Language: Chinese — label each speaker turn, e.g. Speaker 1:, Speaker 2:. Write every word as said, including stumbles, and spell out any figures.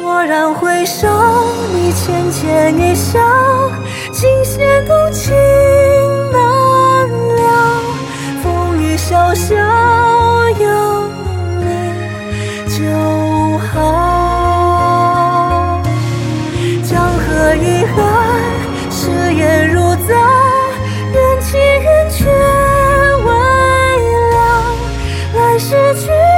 Speaker 1: 蓦然回首，你浅浅一笑，琴弦动情难了。风雨潇潇，有你就好。江河遗憾，誓言如在，缘起缘却未了，来时去